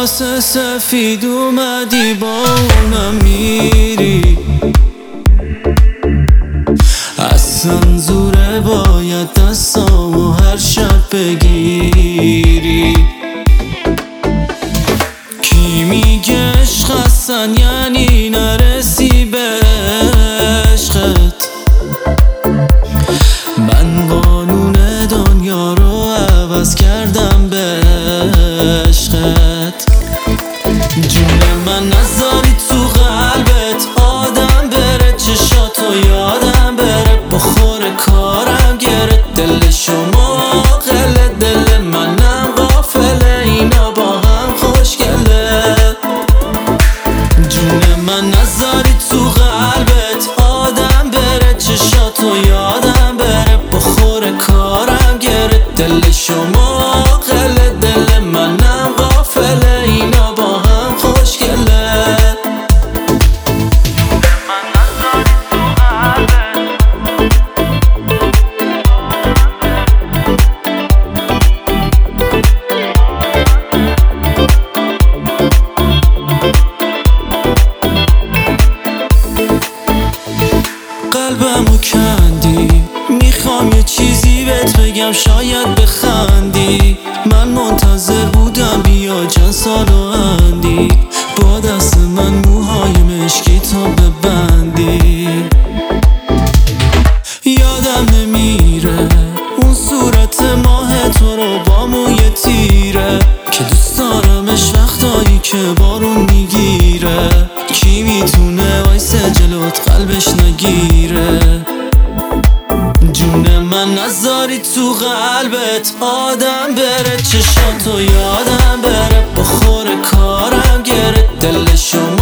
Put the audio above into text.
لباس سفید اومدی با اونم میری، اصلا زوره باید دستامو هر شب بگیری. کی میگه عشق اصلا یعنی نرسی به عشقت؟ من قانون دنیا رو عوض کردم به عشقت. جون من نذاری تو قلبت آدم بره، چشاتو یادم بره، بخور کارم گره. دل شما قله، دل منم غافله، اینا با هم خوشگله. جون من نذاری تو قلبت آدم بره، چشاتو یادم بره، بخور کارم گره. دل شما قله، دل منم غافله، اینا با هم خوشگله. قلبمو کندی، میخوام یه چیزی بهت بگم شاید بخندی. من منتظر بودم بیا چند سال و اندی، با دست من موهای مشکی تا ببندی. یادم نمیره اون صورت ماه تو رو با موی تیره، که دوست دارمش وقتایی که بارون میگیره. کی میتونه وایسه جلوت قلبش نگیره؟ جون من نذاری تو قلبت آدم بره، چشاتو یادم بره، بخور کارم گره. دل شما